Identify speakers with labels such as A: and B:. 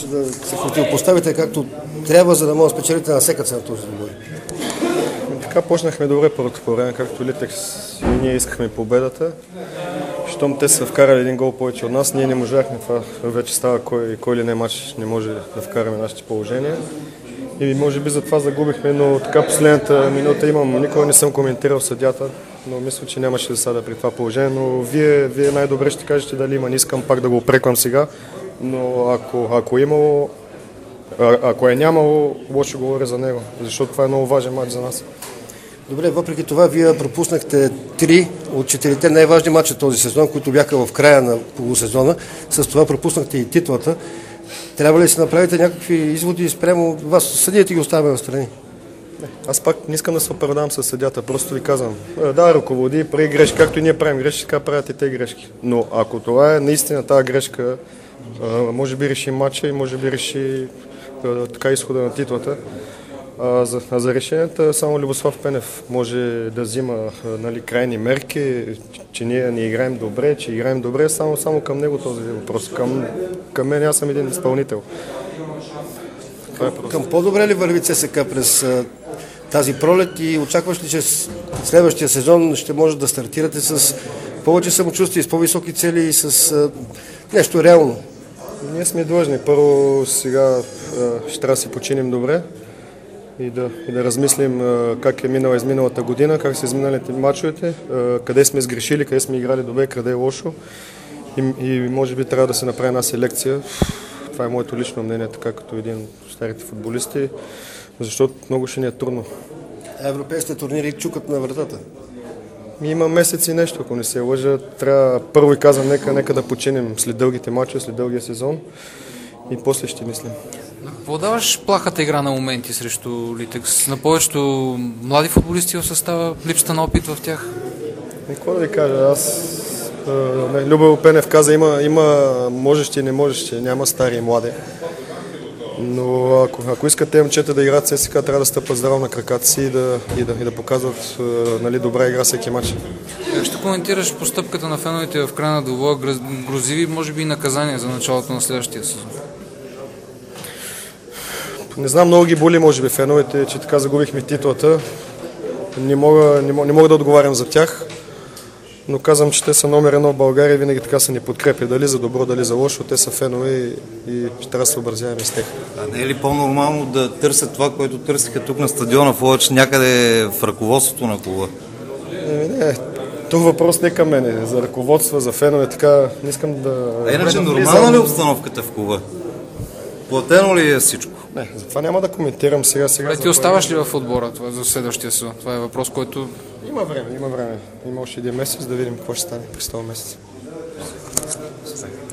A: Да се противопоставите както трябва, за да може да спечелите на всяка цена този двубой.
B: Така почнахме добре първото време, както Литекс и ние искахме победата. Щом те са вкарали един гол повече от нас, ние не можахме. Това вече става кой ли не мач не може да вкараме нашите положения. И може би за това загубихме, но така последната минута никога не съм коментирал съдята, но мисля, че нямаше да сада при това положение, но вие най-добре ще кажете дали има. Не искам пак да го опреквам сега, но ако е нямало, лошо говоря за него, защото това е много важен мач за нас.
A: Добре, въпреки това вие пропуснахте 3 от 4-те най-важни мача този сезон, които бяха в края на полусезона. С това пропуснахте и титлата. Трябва ли да си направите някакви изводи спрямо вас? Съдиите ги оставяме на страни.
B: Аз пак не искам да се оправдавам с съдята, просто ви казвам. Да, ръководи, прави грешки, както и ние правим грешки, така правят и те грешки. Но ако това е наистина тази грешка, може би реши матча и може би реши така изхода на титлата. За решенията само Любослав Пенев може да взима крайни мерки, че ние не играем добре, че играем добре, само към него този въпрос. Към мен аз съм един изпълнител.
A: Към по-добре ли върви ЦСКА през тази пролет и очакваш ли, че следващия сезон ще може да стартирате с повече самочувствие, с по-високи цели и с нещо реално?
B: Ние сме длъжни. Първо сега ще трябва да си починим добре и да размислим как е минала изминалата година, как са изминалите мачовете, къде сме сгрешили, къде сме играли добре, къде е лошо и може би трябва да се направи една селекция. Това е моето лично мнение, така като един от старите футболисти, защото много ще ни е трудно.
A: Европейските турнири чукат на вратата.
B: Има месеци нещо, ако не се лъжа. Трябва първо и казвам, нека да починем след дългите мачове, след дългия сезон и после ще мислим.
C: Какво даваш плахата игра на моменти срещу Литекс? На повечето млади футболисти в състава, липсата на опит в тях?
B: Какво да ви кажа? Любо Пенев каза, има можещи и не можещи, няма стари и млади. Но ако искат те момчета да играят ЦСКА, трябва да стъпат здраво на краката си и да показват добра игра всеки матч.
C: Как ще коментираш постъпката на феновете в края на двубоя, грозиви, може би и наказания за началото на следващия сезон?
B: Не знам, много ги боли, може би, феновете, че така загубихме титлата. Не мога да отговарям за тях, но казвам, че те са номер 1 в България и винаги така са ни подкрепи. Дали за добро, дали за лошо, те са фенове и ще трябва да се образяваме с тях.
D: А не е ли по-нормално да търсят това, което търсиха тук на стадиона в Лъч, някъде в ръководството на клуба?
B: Не, това въпрос не към мене. За ръководство, за фенове, така не искам да...
D: Иначе нормална ли е обстановката в клуба? Платено ли е всичко?
B: Не, за това няма да коментирам сега.
C: Ти оставаш ли в отбора това за следващия сезон? Това е въпрос, който...
B: Има време. Има още един месец да видим какво ще стане през този месец.